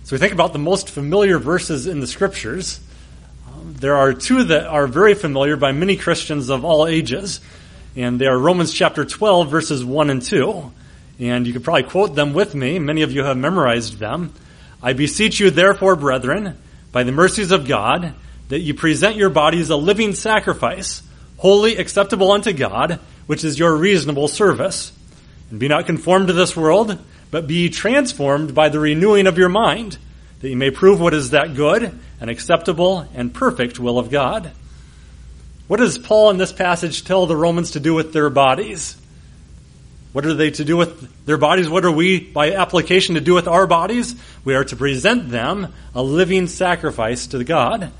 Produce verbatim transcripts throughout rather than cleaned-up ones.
So we think about the most familiar verses in the Scriptures. Um, there are two that are very familiar by many Christians of all ages, and they are Romans chapter twelve, verses one and two. And you could probably quote them with me. Many of you have memorized them. I beseech you, therefore, brethren, by the mercies of God, that you present your bodies a living sacrifice, holy, acceptable unto God, which is your reasonable service. And be not conformed to this world, but be ye transformed by the renewing of your mind, that you may prove what is that good and acceptable and perfect will of God. What does Paul in this passage tell the Romans to do with their bodies? What are they to do with their bodies? What are we, by application, to do with our bodies? We are to present them a living sacrifice to God.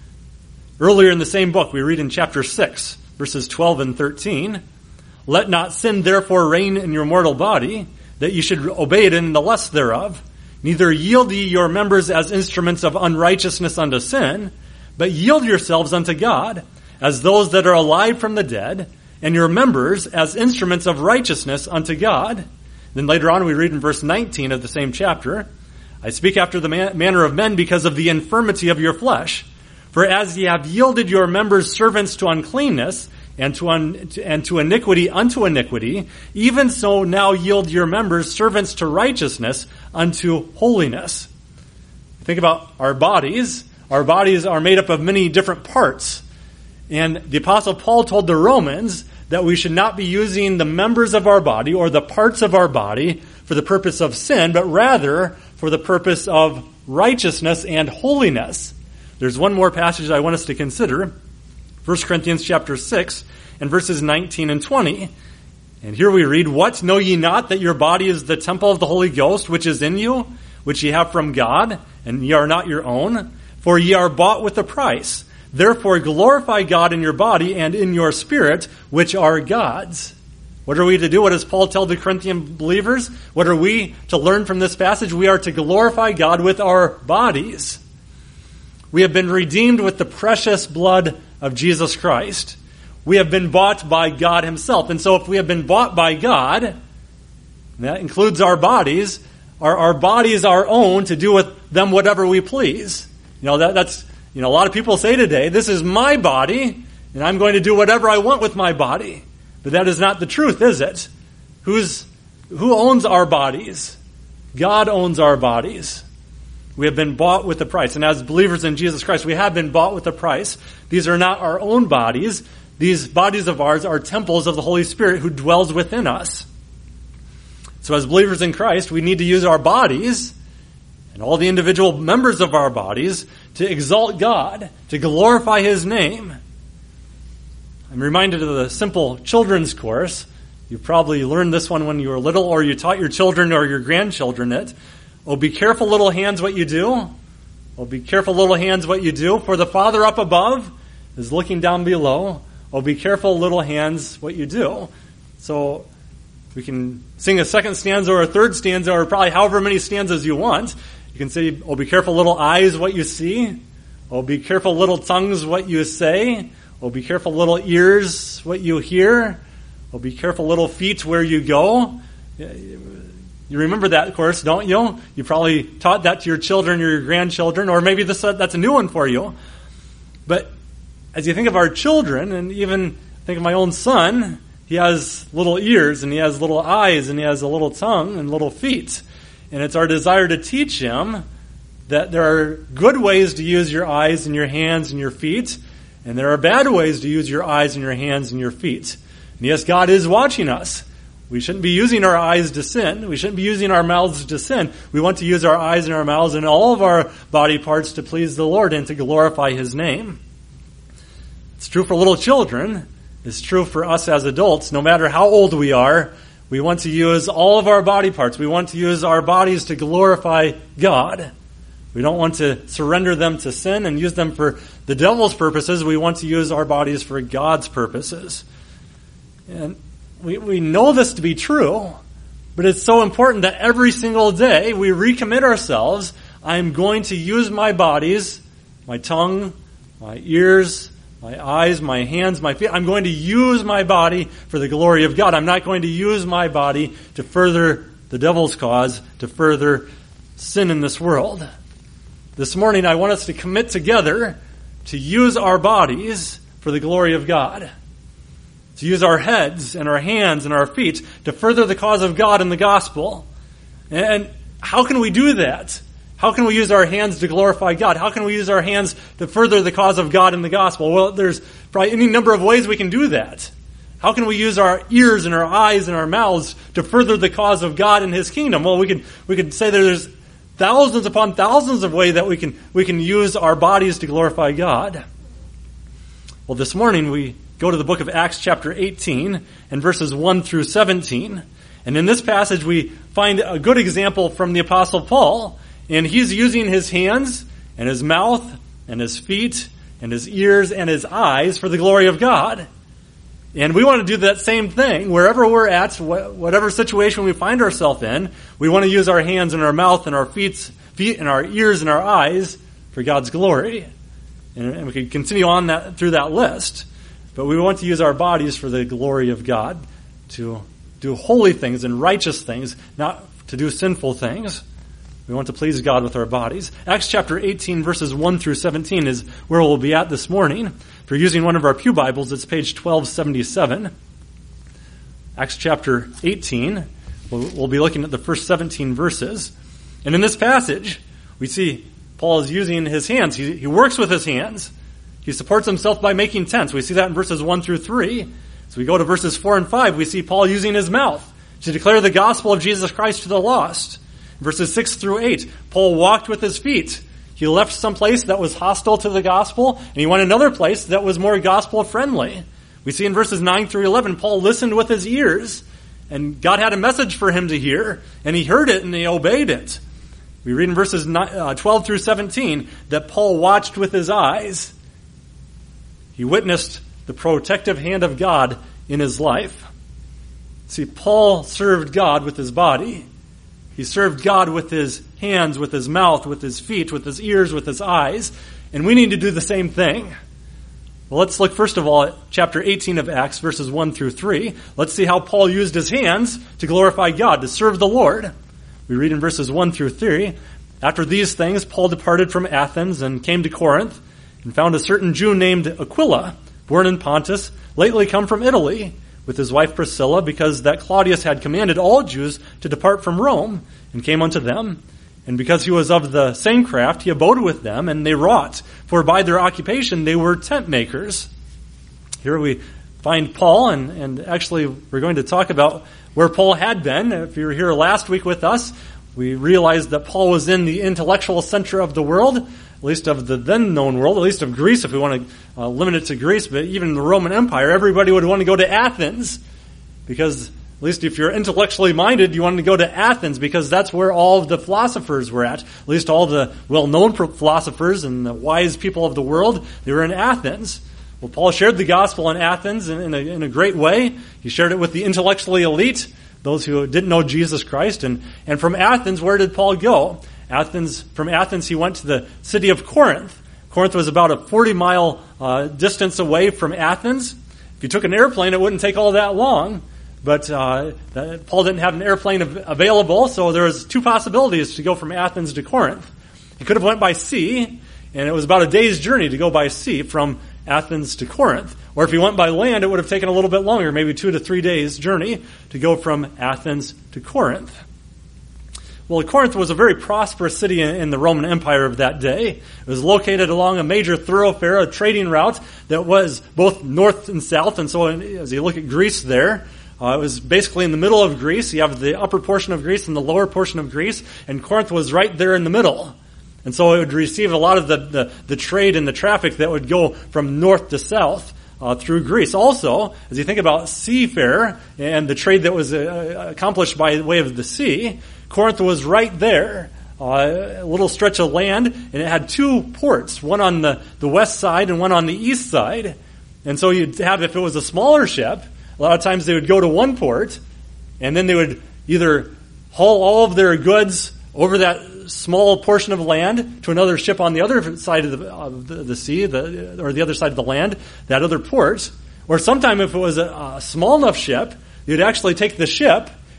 Earlier in the same book, we read in chapter six, verses twelve and thirteen, let not sin therefore reign in your mortal body, that ye should obey it in the lust thereof. Neither yield ye your members as instruments of unrighteousness unto sin, but yield yourselves unto God, as those that are alive from the dead, and your members as instruments of righteousness unto God. Then later on we read in verse nineteen of the same chapter, I speak after the man- manner of men because of the infirmity of your flesh. For as ye have yielded your members servants to uncleanness, and to, un- and to iniquity unto iniquity, even so now yield your members servants to righteousness unto holiness. Think about our bodies. Our bodies are made up of many different parts. And the Apostle Paul told the Romans that we should not be using the members of our body or the parts of our body for the purpose of sin, but rather for the purpose of righteousness and holiness. There's one more passage I want us to consider. First Corinthians chapter six and verses nineteen and twenty. And here we read, what, know ye not that your body is the temple of the Holy Ghost, which is in you, which ye have from God, and ye are not your own? For ye are bought with a price. Therefore glorify God in your body and in your spirit, which are God's. What are we to do? What does Paul tell the Corinthian believers? What are we to learn from this passage? We are to glorify God with our bodies. We have been redeemed with the precious blood of Jesus Christ. We have been bought by God himself. And so if we have been bought by God, and that includes our bodies, our, our bodies are own to do with them whatever we please. You know, that, that's, you know, a lot of people say today, this is my body, and I'm going to do whatever I want with my body. But that is not the truth, is it? Who's, who owns our bodies? God owns our bodies. We have been bought with a price. And as believers in Jesus Christ, we have been bought with a price. These are not our own bodies. These bodies of ours are temples of the Holy Spirit who dwells within us. So as believers in Christ, we need to use our bodies and all the individual members of our bodies to exalt God, to glorify his name. I'm reminded of the simple children's course. You probably learned this one when you were little, or you taught your children or your grandchildren it. Oh, be careful, little hands, what you do. Oh, be careful, little hands, what you do. For the Father up above is looking down below. Oh, be careful, little hands, what you do. So we can sing a second stanza or a third stanza or probably however many stanzas you want. You can say, oh, be careful, little eyes, what you see. Oh, be careful, little tongues, what you say. Oh, be careful, little ears, what you hear. Oh, be careful, little feet, where you go. You remember that, of course, don't you? You probably taught that to your children or your grandchildren, or maybe this, that's a new one for you. But as you think of our children, and even think of my own son, he has little ears, and he has little eyes, and he has a little tongue and little feet. And it's our desire to teach him that there are good ways to use your eyes and your hands and your feet, and there are bad ways to use your eyes and your hands and your feet. And yes, God is watching us. We shouldn't be using our eyes to sin. We shouldn't be using our mouths to sin. We want to use our eyes and our mouths and all of our body parts to please the Lord and to glorify his name. It's true for little children. It's true for us as adults. No matter how old we are, we want to use all of our body parts. We want to use our bodies to glorify God. We don't want to surrender them to sin and use them for the devil's purposes. We want to use our bodies for God's purposes. And We we know this to be true, but it's so important that every single day we recommit ourselves. I'm going to use my bodies, my tongue, my ears, my eyes, my hands, my feet. I'm going to use my body for the glory of God. I'm not going to use my body to further the devil's cause, to further sin in this world. This morning, I want us to commit together to use our bodies for the glory of God. To use our heads and our hands and our feet to further the cause of God in the gospel. And how can we do that? How can we use our hands to glorify God? How can we use our hands to further the cause of God in the gospel? Well, there's probably any number of ways we can do that. How can we use our ears and our eyes and our mouths to further the cause of God in His kingdom? Well, we could we could say that there's thousands upon thousands of ways that we can we can use our bodies to glorify God. Well, this morning we go to the book of Acts chapter eighteen and verses one through seventeen. And in this passage we find a good example from the Apostle Paul. And he's using his hands and his mouth and his feet and his ears and his eyes for the glory of God. And we want to do that same thing. Wherever we're at, whatever situation we find ourselves in, we want to use our hands and our mouth and our feet, feet and our ears and our eyes for God's glory. And we could continue on that through that list. But we want to use our bodies for the glory of God, to do holy things and righteous things, not to do sinful things. We want to please God with our bodies. Acts chapter eighteen, verses one through seventeen is where we'll be at this morning. If you're using one of our pew Bibles, it's page twelve seventy-seven. Acts chapter eighteen. We'll, we'll be looking at the first seventeen verses. And in this passage, we see Paul is using his hands. He, he works with his hands. He supports himself by making tents. We see that in verses one through three. So we go to verses four and five. We see Paul using his mouth to declare the gospel of Jesus Christ to the lost. Verses six through eight, Paul walked with his feet. He left some place that was hostile to the gospel, and he went another place that was more gospel-friendly. We see in verses nine through eleven, Paul listened with his ears, and God had a message for him to hear, and he heard it and he obeyed it. We read in verses twelve through seventeen that Paul watched with his eyes. He witnessed the protective hand of God in his life. See, Paul served God with his body. He served God with his hands, with his mouth, with his feet, with his ears, with his eyes. And we need to do the same thing. Well, let's look first of all at chapter eighteen of Acts, verses one through three. Let's see how Paul used his hands to glorify God, to serve the Lord. We read in verses one through three, after these things, Paul departed from Athens and came to Corinth and found a certain Jew named Aquila, born in Pontus, lately come from Italy, with his wife Priscilla, because that Claudius had commanded all Jews to depart from Rome, and came unto them. And because he was of the same craft, he abode with them, and they wrought, for by their occupation they were tent makers. Here we find Paul, and, and actually we're going to talk about where Paul had been. If you were here last week with us, we realized that Paul was in the intellectual center of the world, at least of the then-known world, at least of Greece, if we want to uh, limit it to Greece, but even the Roman Empire, everybody would want to go to Athens, because at least if you're intellectually minded, you wanted to go to Athens, because that's where all of the philosophers were at. At least all the well-known philosophers and the wise people of the world, they were in Athens. Well, Paul shared the gospel in Athens in, in, a, in a great way. He shared it with the intellectually elite, those who didn't know Jesus Christ. And, and from Athens, where did Paul go? Athens, from Athens, he went to the city of Corinth. Corinth was about a forty-mile uh, distance away from Athens. If you took an airplane, it wouldn't take all that long. But uh, Paul didn't have an airplane av- available, so there was two possibilities to go from Athens to Corinth. He could have went by sea, and it was about a day's journey to go by sea from Athens to Corinth. Or if he went by land, it would have taken a little bit longer, maybe two to three days' journey to go from Athens to Corinth. Well, Corinth was a very prosperous city in the Roman Empire of that day. It was located along a major thoroughfare, a trading route that was both north and south. And so as you look at Greece there, uh, it was basically in the middle of Greece. You have the upper portion of Greece and the lower portion of Greece, and Corinth was right there in the middle. And so it would receive a lot of the, the, the trade and the traffic that would go from north to south uh, through Greece. Also, as you think about seafarer and the trade that was uh, accomplished by way of the sea, Corinth was right there, uh, a little stretch of land, and it had two ports, one on the, the west side and one on the east side. And so you'd have, if it was a smaller ship, a lot of times they would go to one port, and then they would either haul all of their goods over that small portion of land to another ship on the other side of the, of the, the sea, the, or the other side of the land, that other port. Or sometime if it was a, a small enough ship, you'd actually take the ship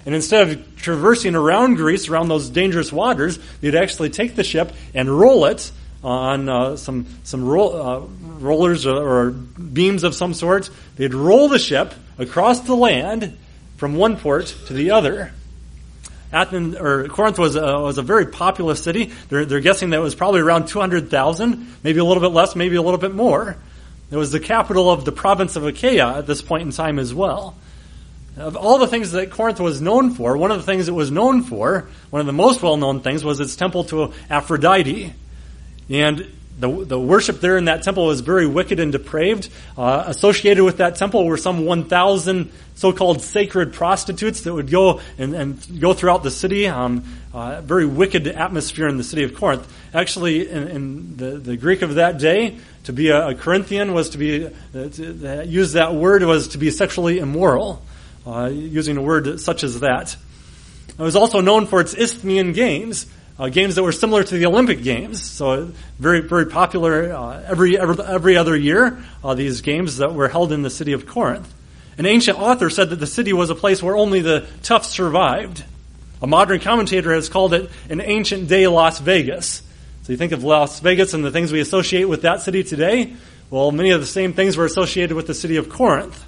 And instead of traversing around Greece, around those dangerous waters, they'd actually take the ship and roll it on uh, some some roll, uh, rollers or, or beams of some sort. They'd roll the ship across the land from one port to the other. Athens or Corinth was a, was a very populous city. They're, they're guessing that it was probably around two hundred thousand, maybe a little bit less, maybe a little bit more. It was the capital of the province of Achaia at this point in time as well. Of all the things that Corinth was known for, one of the things it was known for, one of the most well-known things, was its temple to Aphrodite. And the, the worship there in that temple was very wicked and depraved. Uh, associated with that temple were some one thousand so-called sacred prostitutes that would go and, and go throughout the city. Um, uh, very wicked atmosphere in the city of Corinth. Actually, in, in the, the Greek of that day, to be a, a Corinthian was to be, uh, to, uh, use that word was to be sexually immoral, uh, using a word such as that. It was also known for its Isthmian games. Uh, games that were similar to the Olympic Games, so very, very popular uh, every, every every other year. Uh, these games that were held in the city of Corinth. An ancient author said that the city was a place where only the tough survived. A modern commentator has called it an ancient day Las Vegas. So you think of Las Vegas and the things we associate with that city today. Well, many of the same things were associated with the city of Corinth.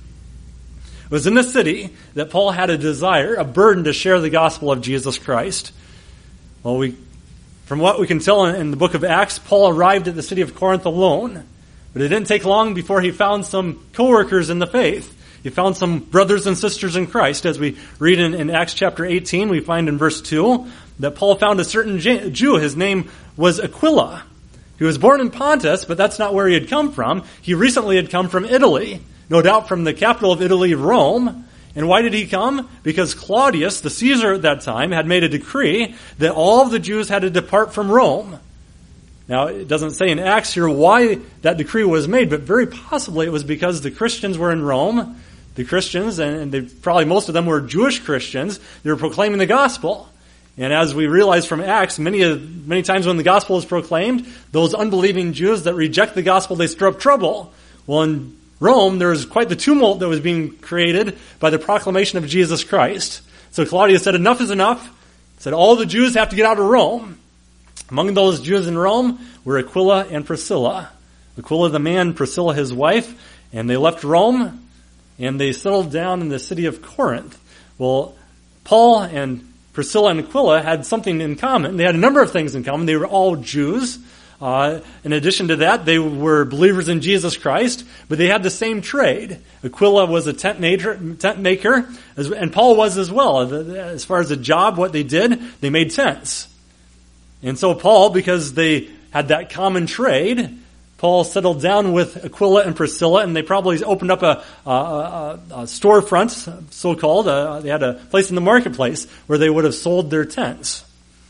It was in this city that Paul had a desire, a burden to share the gospel of Jesus Christ. Well, we, from what we can tell in, in the book of Acts, Paul arrived at the city of Corinth alone. But it didn't take long before he found some co-workers in the faith. He found some brothers and sisters in Christ. As we read in, in Acts chapter eighteen, we find in verse two that Paul found a certain Jew. His name was Aquila. He was born in Pontus, but that's not where he had come from. He recently had come from Italy, no doubt from the capital of Italy, Rome. And why did he come? Because Claudius, the Caesar at that time, had made a decree that all of the Jews had to depart from Rome. Now, it doesn't say in Acts here why that decree was made, but very possibly it was because the Christians were in Rome. The Christians, and they, probably most of them were Jewish Christians, they were proclaiming the gospel. And as we realize from Acts, many of, many times when the gospel is proclaimed, those unbelieving Jews that reject the gospel, they stir up trouble. Well, in Rome, there was quite the tumult that was being created by the proclamation of Jesus Christ. So Claudius said, enough is enough. He said, all the Jews have to get out of Rome. Among those Jews in Rome were Aquila and Priscilla. Aquila the man, Priscilla his wife, and they left Rome, and they settled down in the city of Corinth. Well, Paul and Priscilla and Aquila had something in common. They had a number of things in common. They were all Jews. Uh, in addition to that, they were believers in Jesus Christ, but they had the same trade. Aquila was a tent maker, tent maker, and Paul was as well. As far as the job, what they did, they made tents. And so Paul, because they had that common trade, Paul settled down with Aquila and Priscilla, and they probably opened up a, a, a, a storefront, so-called. Uh, they had a place in the marketplace where they would have sold their tents.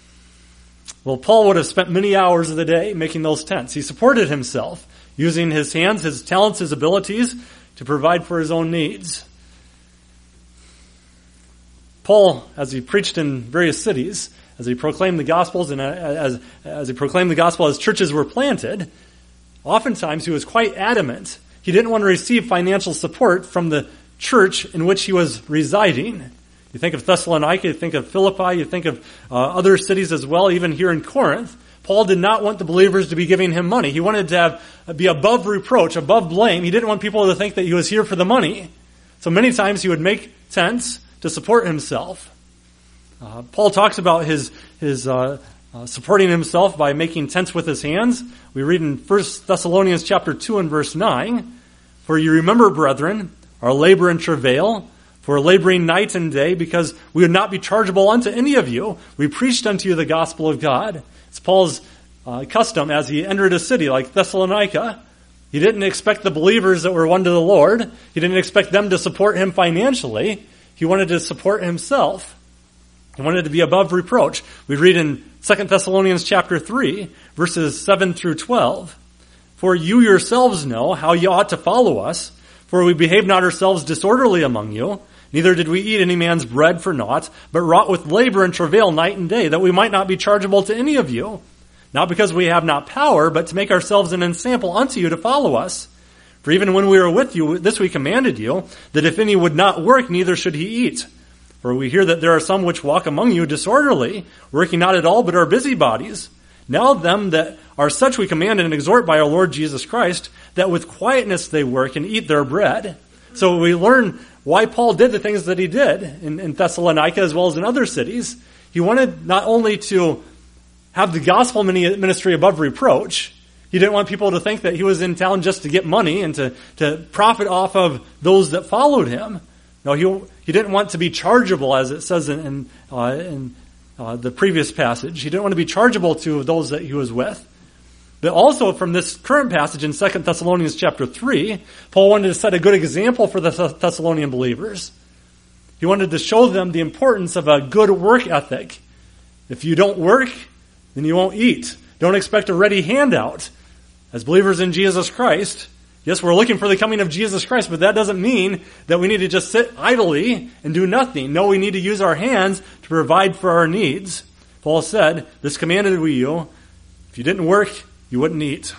Well, Paul would have spent many hours of the day making those tents. He supported himself, using his hands, his talents, his abilities to provide for his own needs. Paul, as he preached in various cities, as he proclaimed the Gospels and as, as he proclaimed the Gospel as churches were planted, oftentimes he was quite adamant. He didn't want to receive financial support from the church in which he was residing. You think of Thessalonica, you think of Philippi, you think of uh, other cities as well, even here in Corinth. Paul did not want the believers to be giving him money. He wanted to have be above reproach, above blame. He didn't want people to think that he was here for the money. So many times he would make tents to support himself. Uh, Paul talks about his his uh, uh, supporting himself by making tents with his hands. We read in First Thessalonians chapter two and verse nine, "For you remember, brethren, our labor and travail, for laboring night and day, because we would not be chargeable unto any of you. We preached unto you the gospel of God." It's Paul's uh, custom as he entered a city like Thessalonica. He didn't expect the believers that were won to the Lord. He didn't expect them to support him financially. He wanted to support himself. He wanted to be above reproach. We read in Second Thessalonians chapter three, verses seven through twelve. "For you yourselves know how you ought to follow us, for we behaved not ourselves disorderly among you, neither did we eat any man's bread for naught, but wrought with labor and travail night and day, that we might not be chargeable to any of you. Not because we have not power, but to make ourselves an ensample unto you to follow us. For even when we were with you, this we commanded you, that if any would not work, neither should he eat. For we hear that there are some which walk among you disorderly, working not at all, but are busybodies. Now them that are such we command and exhort by our Lord Jesus Christ, that with quietness they work and eat their bread. So we learn why Paul did the things that he did in, in Thessalonica as well as in other cities. He wanted not only to have the gospel ministry above reproach, he didn't want people to think that he was in town just to get money and to, to profit off of those that followed him. No, he, he didn't want to be chargeable, as it says in, in, uh, in uh, the previous passage. He didn't want to be chargeable to those that he was with. But also from this current passage in Second Thessalonians chapter three, Paul wanted to set a good example for the Thessalonian believers. He wanted to show them the importance of a good work ethic. If you don't work, then you won't eat. Don't expect a ready handout. As believers in Jesus Christ, yes, we're looking for the coming of Jesus Christ, but that doesn't mean that we need to just sit idly and do nothing. No, we need to use our hands to provide for our needs. Paul said, "This commanded we you, if you didn't work, you wouldn't eat."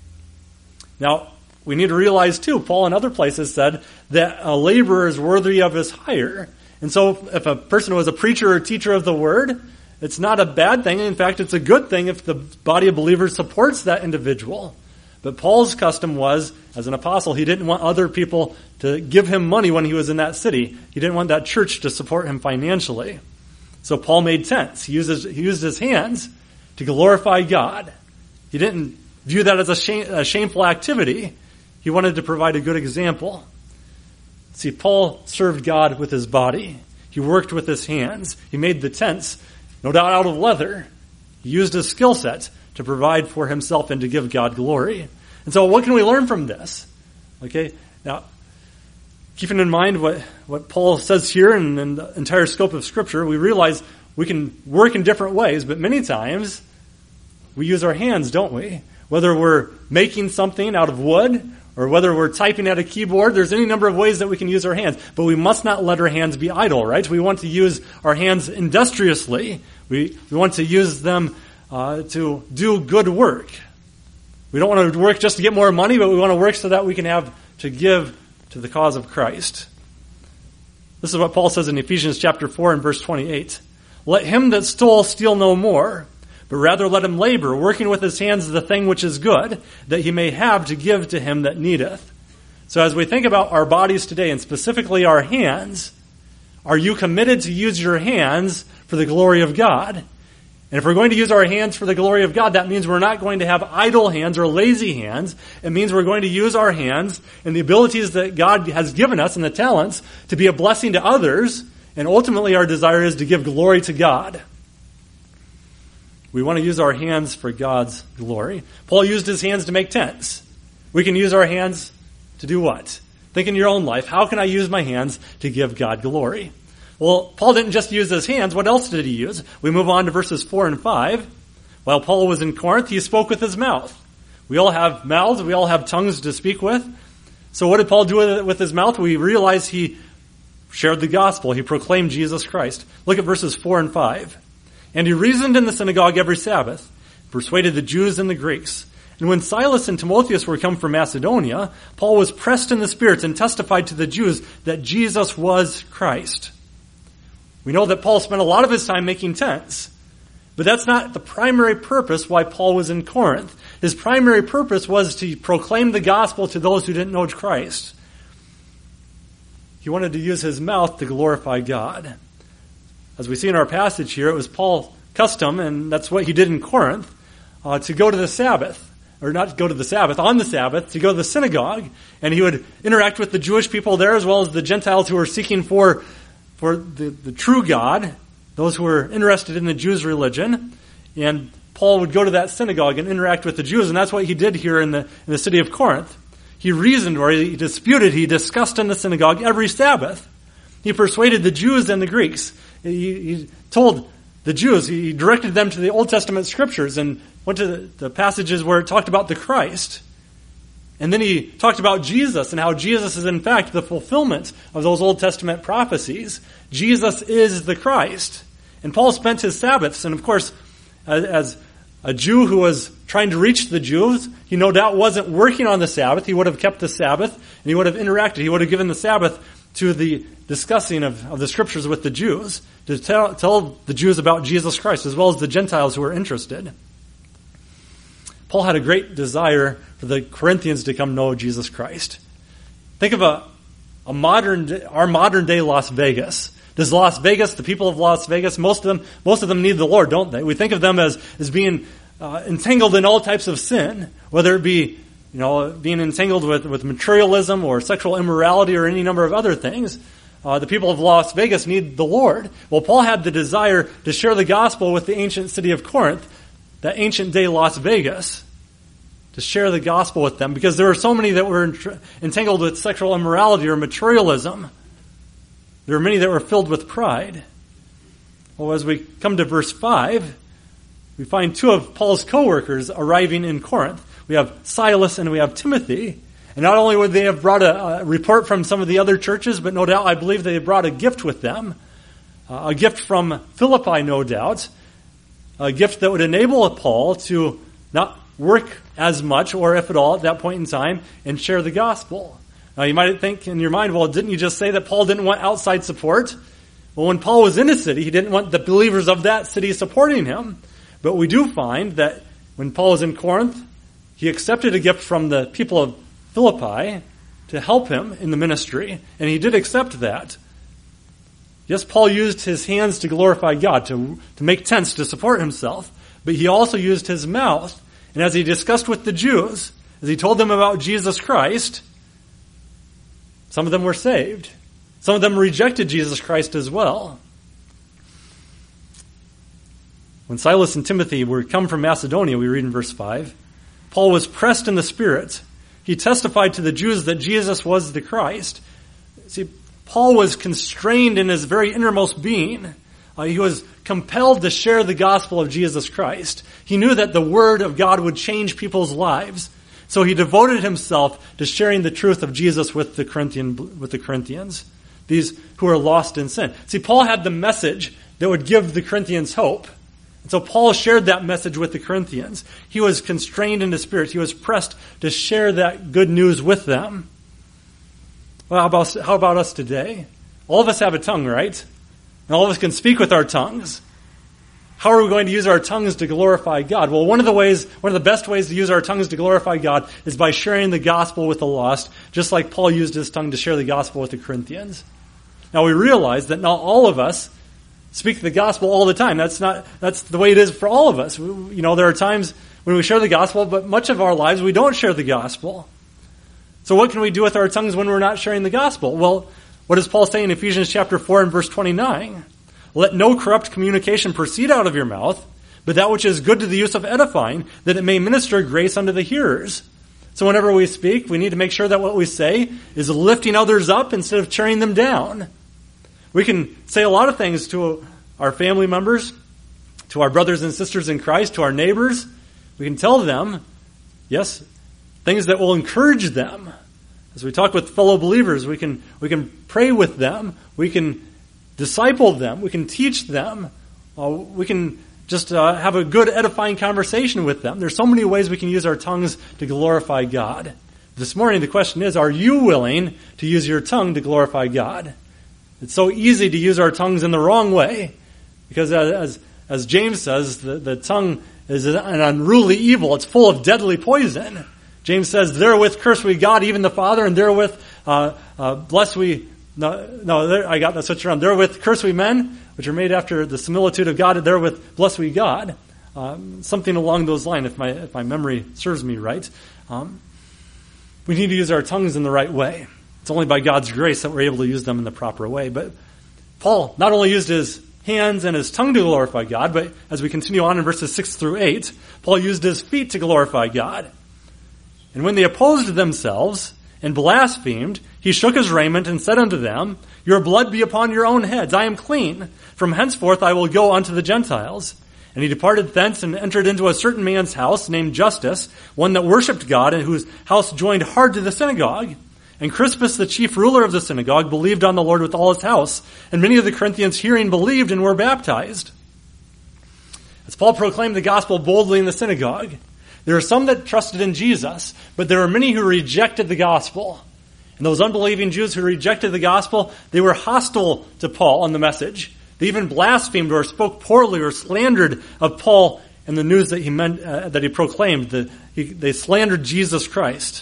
Now, we need to realize too, Paul in other places said that a laborer is worthy of his hire. And so if a person was a preacher or teacher of the word, it's not a bad thing. In fact, it's a good thing if the body of believers supports that individual. But Paul's custom was, as an apostle, he didn't want other people to give him money when he was in that city. He didn't want that church to support him financially. So Paul made tents. He used his, he used his hands to glorify God. He didn't view that as a, shame, a shameful activity. He wanted to provide a good example. See, Paul served God with his body. He worked with his hands. He made the tents, no doubt out of leather. He used his skill set to provide for himself and to give God glory. And so what can we learn from this? Okay, now, keeping in mind what, what Paul says here and, and the entire scope of Scripture, we realize we can work in different ways, but many times we use our hands, don't we? Whether we're making something out of wood or whether we're typing at a keyboard, there's any number of ways that we can use our hands. But we must not let our hands be idle, right? We want to use our hands industriously. We, we want to use them uh, to do good work. We don't want to work just to get more money, but we want to work so that we can have to give to the cause of Christ. This is what Paul says in Ephesians chapter four and verse twenty-eight. "Let him that stole steal no more, but rather let him labor, working with his hands the thing which is good, that he may have to give to him that needeth." So as we think about our bodies today, and specifically our hands, are you committed to use your hands for the glory of God? And if we're going to use our hands for the glory of God, that means we're not going to have idle hands or lazy hands. It means we're going to use our hands and the abilities that God has given us and the talents to be a blessing to others. And ultimately our desire is to give glory to God. We want to use our hands for God's glory. Paul used his hands to make tents. We can use our hands to do what? Think in your own life, how can I use my hands to give God glory? Well, Paul didn't just use his hands. What else did he use? We move on to verses four and five. While Paul was in Corinth, he spoke with his mouth. We all have mouths. We all have tongues to speak with. So what did Paul do with, with his mouth? We realize he shared the gospel. He proclaimed Jesus Christ. Look at verses four and five. "And he reasoned in the synagogue every Sabbath, persuaded the Jews and the Greeks. And when Silas and Timotheus were come from Macedonia, Paul was pressed in the spirits and testified to the Jews that Jesus was Christ." We know that Paul spent a lot of his time making tents. But that's not the primary purpose why Paul was in Corinth. His primary purpose was to proclaim the gospel to those who didn't know Christ. He wanted to use his mouth to glorify God. As we see in our passage here, it was Paul's custom, and that's what he did in Corinth, uh, to go to the Sabbath, or not go to the Sabbath, on the Sabbath, to go to the synagogue, and he would interact with the Jewish people there as well as the Gentiles who were seeking for, for the, the true God, those who were interested in the Jews' religion. And Paul would go to that synagogue and interact with the Jews, and that's what he did here in the, in the city of Corinth. He reasoned, or he disputed, he discussed in the synagogue every Sabbath. He persuaded the Jews and the Greeks. He, he told the Jews, he directed them to the Old Testament scriptures and went to the, the passages where it talked about the Christ. And then he talked about Jesus and how Jesus is in fact the fulfillment of those Old Testament prophecies. Jesus is the Christ. And Paul spent his Sabbaths, and of course, as, as a Jew who was trying to reach the Jews, he no doubt wasn't working on the Sabbath. He would have kept the Sabbath, and he would have interacted. He would have given the Sabbath to the discussing of, of the scriptures with the Jews, to tell, tell the Jews about Jesus Christ, as well as the Gentiles who were interested. Paul had a great desire for the Corinthians to come know Jesus Christ. Think of a, a modern, our modern day Las Vegas. Does Las Vegas, the people of Las Vegas, most of them, most of them need the Lord, don't they? We think of them as, as being uh, entangled in all types of sin, whether it be, you know, being entangled with, with materialism or sexual immorality or any number of other things. Uh, the people of Las Vegas need the Lord. Well, Paul had the desire to share the gospel with the ancient city of Corinth, that ancient day Las Vegas, to share the gospel with them, because there were so many that were entangled with sexual immorality or materialism. There were many that were filled with pride. Well, as we come to verse five, we find two of Paul's co-workers arriving in Corinth. We have Silas and we have Timothy. And not only would they have brought a, a report from some of the other churches, but no doubt I believe they brought a gift with them. Uh, a gift from Philippi, no doubt. A gift that would enable Paul to not work as much, or if at all, at that point in time, and share the gospel. Now you might think in your mind, well, didn't you just say that Paul didn't want outside support? Well, when Paul was in a city, he didn't want the believers of that city supporting him. But we do find that when Paul was in Corinth, he accepted a gift from the people of Philippi to help him in the ministry, and he did accept that. Yes, Paul used his hands to glorify God, to, to make tents to support himself, but he also used his mouth, and as he discussed with the Jews, as he told them about Jesus Christ, some of them were saved. Some of them rejected Jesus Christ as well. When Silas and Timothy were come from Macedonia, we read in verse five, Paul was pressed in the Spirit. He testified to the Jews that Jesus was the Christ. See, Paul was constrained in his very innermost being. Uh, he was compelled to share the gospel of Jesus Christ. He knew that the word of God would change people's lives. So he devoted himself to sharing the truth of Jesus with the Corinthian, with the Corinthians, these who are lost in sin. See, Paul had the message that would give the Corinthians hope. And so Paul shared that message with the Corinthians. He was constrained in the Spirit. He was pressed to share that good news with them. Well, how about, how about us today? All of us have a tongue, right? And all of us can speak with our tongues. How are we going to use our tongues to glorify God? Well, one of the ways, one of the best ways to use our tongues to glorify God is by sharing the gospel with the lost, just like Paul used his tongue to share the gospel with the Corinthians. Now we realize that not all of us speak the gospel all the time. That's not, that's the way it is for all of us. We, you know, there are times when we share the gospel, but much of our lives we don't share the gospel. So what can we do with our tongues when we're not sharing the gospel? Well, what does Paul say in Ephesians chapter four and verse twenty-nine? Let no corrupt communication proceed out of your mouth, but that which is good to the use of edifying, that it may minister grace unto the hearers. So whenever we speak, we need to make sure that what we say is lifting others up instead of tearing them down. We can say a lot of things to our family members, to our brothers and sisters in Christ, to our neighbors. We can tell them, yes, things that will encourage them. As we talk with fellow believers, we can we can pray with them. We can disciple them. We can teach them. Uh, we can just uh, have a good edifying conversation with them. There's so many ways we can use our tongues to glorify God. This morning the question is, are you willing to use your tongue to glorify God? It's so easy to use our tongues in the wrong way, because as as James says, the, the tongue is an unruly evil. It's full of deadly poison. James says, therewith curse we God, even the Father, and therewith uh, uh, bless we... No, no, there, I got that switched around. Therewith curse we men, which are made after the similitude of God, and therewith bless we God. Um, something along those lines, if my if my memory serves me right. Um, we need to use our tongues in the right way. It's only by God's grace that we're able to use them in the proper way. But Paul not only used his hands and his tongue to glorify God, but as we continue on in verses six through eight, Paul used his feet to glorify God. And when they opposed themselves and blasphemed, he shook his raiment and said unto them, your blood be upon your own heads. I am clean. From henceforth I will go unto the Gentiles. And he departed thence and entered into a certain man's house named Justus, one that worshipped God, and whose house joined hard to the synagogue. And Crispus, the chief ruler of the synagogue, believed on the Lord with all his house. And many of the Corinthians hearing believed and were baptized. As Paul proclaimed the gospel boldly in the synagogue, there are some that trusted in Jesus, but there are many who rejected the gospel. And those unbelieving Jews who rejected the gospel, they were hostile to Paul and the message. They even blasphemed or spoke poorly or slandered of Paul and the news that he meant, uh, that he proclaimed. The, he, they slandered Jesus Christ.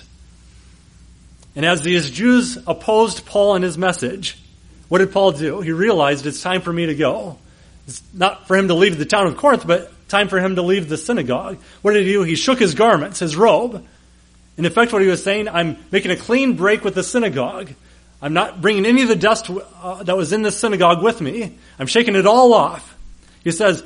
And as these Jews opposed Paul and his message, what did Paul do? He realized it's time for me to go. It's not for him to leave the town of Corinth, but time for him to leave the synagogue. What did he do? He shook his garments, his robe. In effect, what he was saying, I'm making a clean break with the synagogue. I'm not bringing any of the dust uh, that was in the synagogue with me. I'm shaking it all off. He says,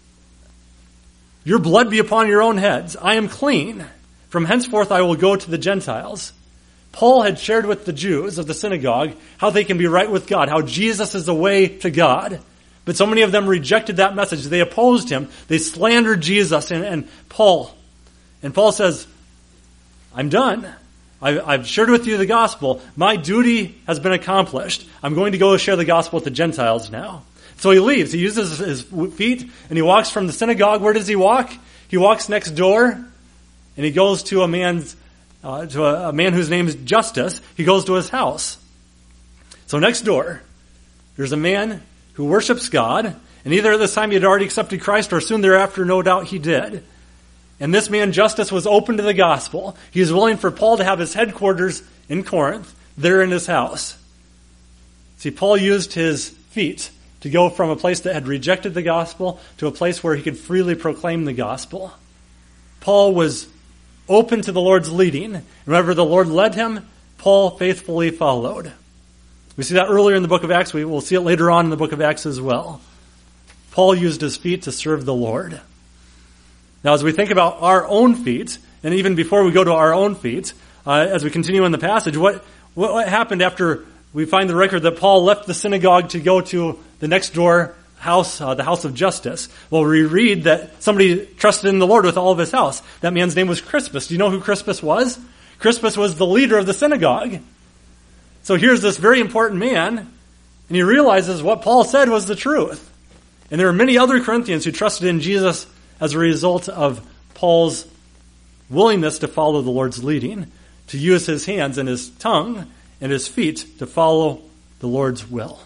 your blood be upon your own heads. I am clean. From henceforth I will go to the Gentiles. Paul had shared with the Jews of the synagogue how they can be right with God, how Jesus is the way to God. But so many of them rejected that message. They opposed him. They slandered Jesus and, and Paul. And Paul says, I'm done. I, I've shared with you the gospel. My duty has been accomplished. I'm going to go share the gospel with the Gentiles now. So he leaves. He uses his feet and he walks from the synagogue. Where does he walk? He walks next door and he goes to a man's uh, to a, a man whose name is Justus. He goes to his house. So next door, there's a man who worships God, and either at this time he had already accepted Christ or soon thereafter, no doubt he did. And this man, Justus, was open to the gospel. He was willing for Paul to have his headquarters in Corinth, there in his house. See, Paul used his feet to go from a place that had rejected the gospel to a place where he could freely proclaim the gospel. Paul was open to the Lord's leading, and wherever the Lord led him, Paul faithfully followed. We see that earlier in the book of Acts. We will see it later on in the book of Acts as well. Paul used his feet to serve the Lord. Now, as we think about our own feet, and even before we go to our own feet, uh, as we continue in the passage, what, what what happened after we find the record that Paul left the synagogue to go to the next door house, uh, the house of Justus? Well, we read that somebody trusted in the Lord with all of his house. That man's name was Crispus. Do you know who Crispus was? Crispus was the leader of the synagogue. So here's this very important man, and he realizes what Paul said was the truth. And there are many other Corinthians who trusted in Jesus as a result of Paul's willingness to follow the Lord's leading, to use his hands and his tongue and his feet to follow the Lord's will.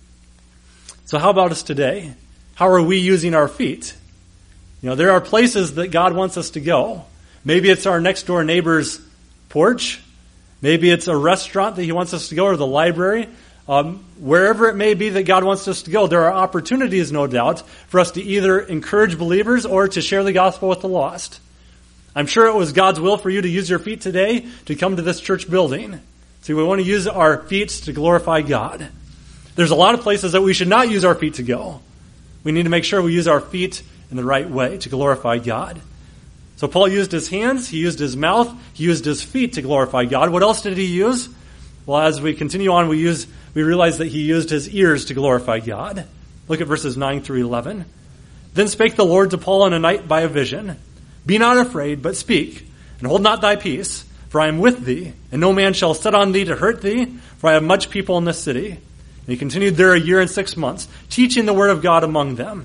So how about us today? How are we using our feet? You know, there are places that God wants us to go. Maybe it's our next door neighbor's porch. Maybe it's a restaurant that he wants us to go, or the library. Um, wherever it may be that God wants us to go, there are opportunities, no doubt, for us to either encourage believers or to share the gospel with the lost. I'm sure it was God's will for you to use your feet today to come to this church building. See, we want to use our feet to glorify God. There's a lot of places that we should not use our feet to go. We need to make sure we use our feet in the right way to glorify God. So Paul used his hands, he used his mouth, he used his feet to glorify God. What else did he use? Well, as we continue on, we use we realize that he used his ears to glorify God. Look at verses nine through eleven. Then spake the Lord to Paul in a night by a vision. Be not afraid, but speak, and hold not thy peace, for I am with thee, and no man shall set on thee to hurt thee, for I have much people in this city. And he continued there a year and six months, teaching the word of God among them.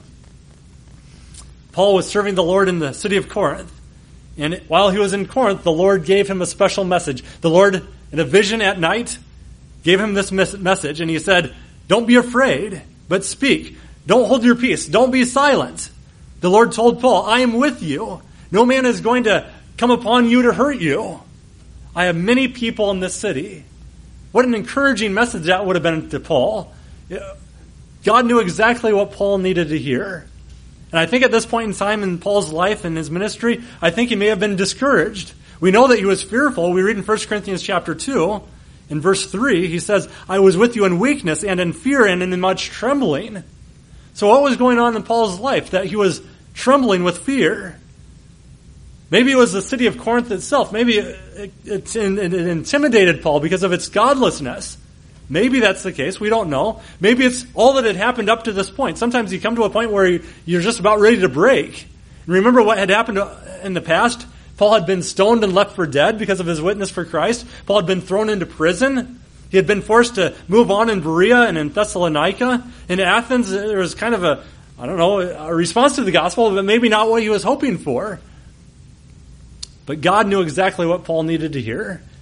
Paul was serving the Lord in the city of Corinth. And while he was in Corinth, the Lord gave him a special message. The Lord, in a vision at night, gave him this message. And he said, don't be afraid, but speak. Don't hold your peace. Don't be silent. The Lord told Paul, I am with you. No man is going to come upon you to hurt you. I have many people in this city. What an encouraging message that would have been to Paul. God knew exactly what Paul needed to hear. And I think at this point in time in Paul's life and his ministry, I think he may have been discouraged. We know that he was fearful. We read in First Corinthians chapter two, in verse three, he says, I was with you in weakness and in fear and in much trembling. So what was going on in Paul's life that he was trembling with fear? Maybe it was the city of Corinth itself. Maybe it, it, it, it intimidated Paul because of its godlessness. Maybe that's the case. We don't know. Maybe it's all that had happened up to this point. Sometimes you come to a point where you're just about ready to break. And remember what had happened in the past? Paul had been stoned and left for dead because of his witness for Christ. Paul had been thrown into prison. He had been forced to move on in Berea and in Thessalonica. In Athens, there was kind of a, I don't know, a response to the gospel, but maybe not what he was hoping for. But God knew exactly what Paul needed to hear.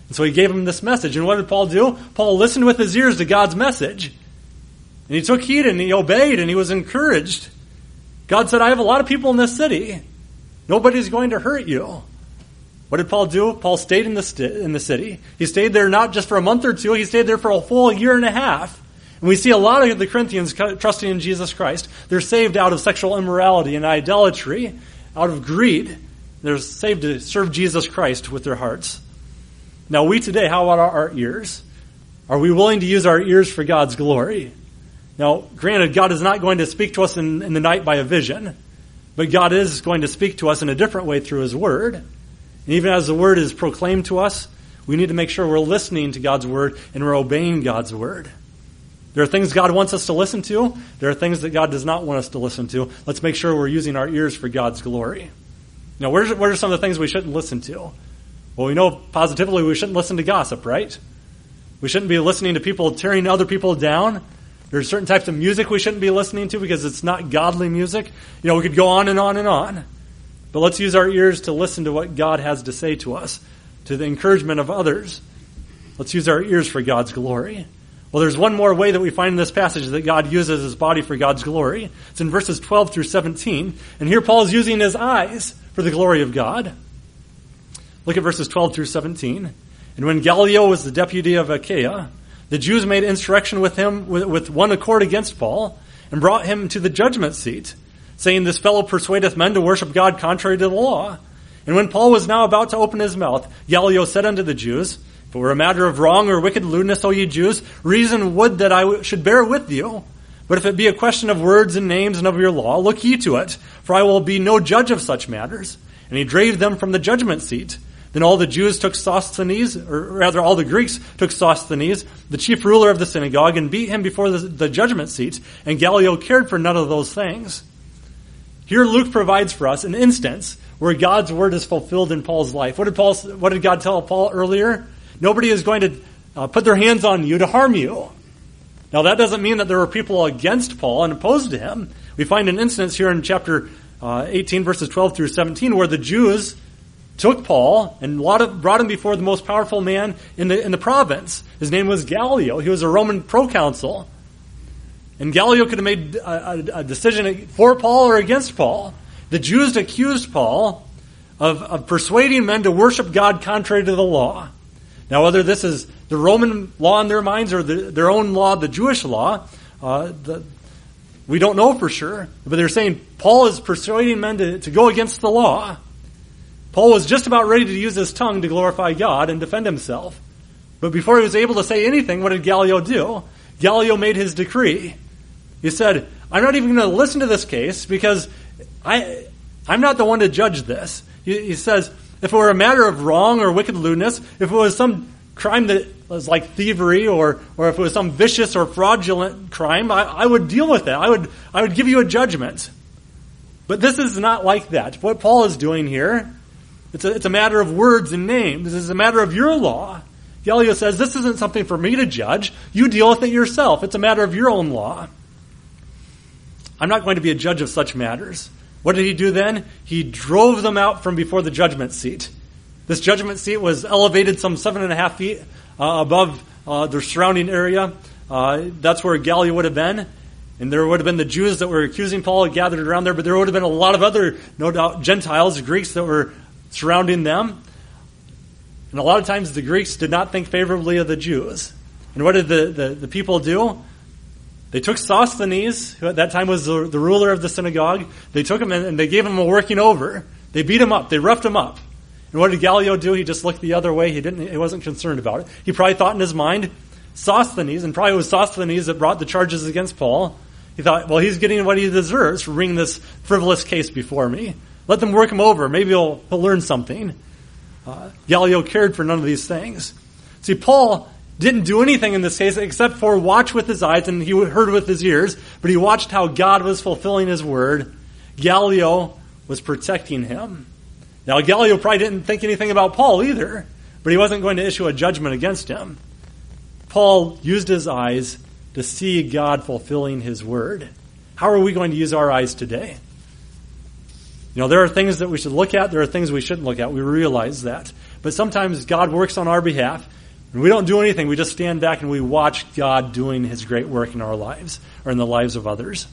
And so he gave him this message. And what did Paul do? Paul listened with his ears to God's message. And he took heed and he obeyed and he was encouraged. God said, I have a lot of people in this city. Nobody's going to hurt you. What did Paul do? Paul stayed in the, st- in the city. He stayed there not just for a month or two. He stayed there for a full year and a half. And we see a lot of the Corinthians trusting in Jesus Christ. They're saved out of sexual immorality and idolatry, out of greed. They're saved to serve Jesus Christ with their hearts. Now we today, how about our ears? Are we willing to use our ears for God's glory? Now, granted, God is not going to speak to us in, in the night by a vision, but God is going to speak to us in a different way through His Word. And even as the Word is proclaimed to us, we need to make sure we're listening to God's Word and we're obeying God's Word. There are things God wants us to listen to. There are things that God does not want us to listen to. Let's make sure we're using our ears for God's glory. Now, what are, what are some of the things we shouldn't listen to? Well, we know positively we shouldn't listen to gossip, right? We shouldn't be listening to people tearing other people down. There are certain types of music we shouldn't be listening to because it's not godly music. You know, we could go on and on and on. But let's use our ears to listen to what God has to say to us, to the encouragement of others. Let's use our ears for God's glory. Well, there's one more way that we find in this passage that God uses His body for God's glory. It's in verses twelve through seventeen. And here Paul is using his eyes for the glory of God. Look at verses twelve through seventeen. And when Gallio was the deputy of Achaia, the Jews made insurrection with him with, with one accord against Paul, and brought him to the judgment seat, saying, This fellow persuadeth men to worship God contrary to the law. And when Paul was now about to open his mouth, Gallio said unto the Jews, If it were a matter of wrong or wicked lewdness, O ye Jews, reason would that I w- should bear with you. But if it be a question of words and names and of your law, look ye to it, for I will be no judge of such matters. And he drave them from the judgment seat. Then all the Jews took Sosthenes, or rather all the Greeks took Sosthenes, the chief ruler of the synagogue, and beat him before the, the judgment seat. And Gallio cared for none of those things. Here Luke provides for us an instance where God's word is fulfilled in Paul's life. What did Paul? What did God tell Paul earlier? Nobody is going to uh, put their hands on you to harm you. Now that doesn't mean that there were people against Paul and opposed to him. We find an instance here in chapter uh, eighteen, verses twelve through seventeen, where the Jews took Paul and brought him before the most powerful man in the in the province. His name was Gallio. He was a Roman proconsul. And Gallio could have made a, a, a decision for Paul or against Paul. The Jews accused Paul of, of persuading men to worship God contrary to the law. Now, whether this is the Roman law in their minds or the, their own law, the Jewish law, uh, the, we don't know for sure. But they're saying Paul is persuading men to, to go against the law. Paul was just about ready to use his tongue to glorify God and defend himself. But before he was able to say anything, what did Gallio do? Gallio made his decree. He said, I'm not even going to listen to this case because I, I'm not the one to judge this. He, he says, if it were a matter of wrong or wicked lewdness, if it was some crime that was like thievery or, or if it was some vicious or fraudulent crime, I, I would deal with it. I would, I would give you a judgment. But this is not like that. What Paul is doing here, it's a, it's a matter of words and names. This is a matter of your law. Gallio says, this isn't something for me to judge. You deal with it yourself. It's a matter of your own law. I'm not going to be a judge of such matters. What did he do then? He drove them out from before the judgment seat. This judgment seat was elevated some seven and a half feet uh, above uh, the surrounding area. Uh, that's where Gallio would have been. And there would have been the Jews that were accusing Paul gathered around there, but there would have been a lot of other, no doubt, Gentiles, Greeks that were surrounding them. And a lot of times the Greeks did not think favorably of the Jews. And what did the, the, the people do? They took Sosthenes, who at that time was the, the ruler of the synagogue. They took him and they gave him a working over. They beat him up. They roughed him up. And what did Gallio do? He just looked the other way. He didn't. He wasn't concerned about it. He probably thought in his mind, Sosthenes, and probably it was Sosthenes that brought the charges against Paul. He thought, well, he's getting what he deserves for bringing this frivolous case before me. Let them work him over. Maybe he'll, he'll learn something. Uh, Gallio cared for none of these things. See, Paul didn't do anything in this case except for watch with his eyes, and he heard with his ears, but he watched how God was fulfilling his word. Gallio was protecting him. Now, Gallio probably didn't think anything about Paul either, but he wasn't going to issue a judgment against him. Paul used his eyes to see God fulfilling his word. How are we going to use our eyes today? You know, there are things that we should look at, there are things we shouldn't look at. We realize that. But sometimes God works on our behalf, and we don't do anything. We just stand back and we watch God doing his great work in our lives or in the lives of others.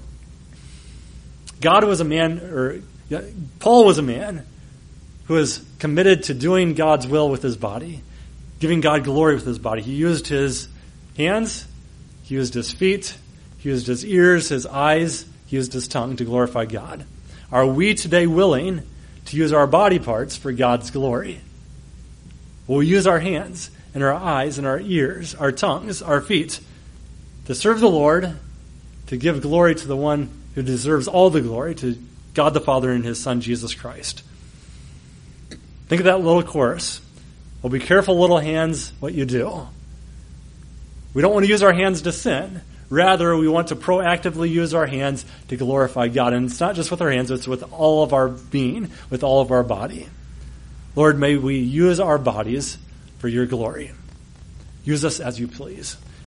God was a man, or Paul was a man who was committed to doing God's will with his body, giving God glory with his body. He used his hands, he used his feet, he used his ears, his eyes, he used his tongue to glorify God. Are we today willing to use our body parts for God's glory? Will we use our hands and our eyes and our ears, our tongues, our feet to serve the Lord, to give glory to the one who deserves all the glory, to God the Father and his Son, Jesus Christ? Think of that little chorus. Well, be careful, little hands, what you do. We don't want to use our hands to sin. Rather, we want to proactively use our hands to glorify God. And it's not just with our hands, it's with all of our being, with all of our body. Lord, may we use our bodies for your glory. Use us as you please.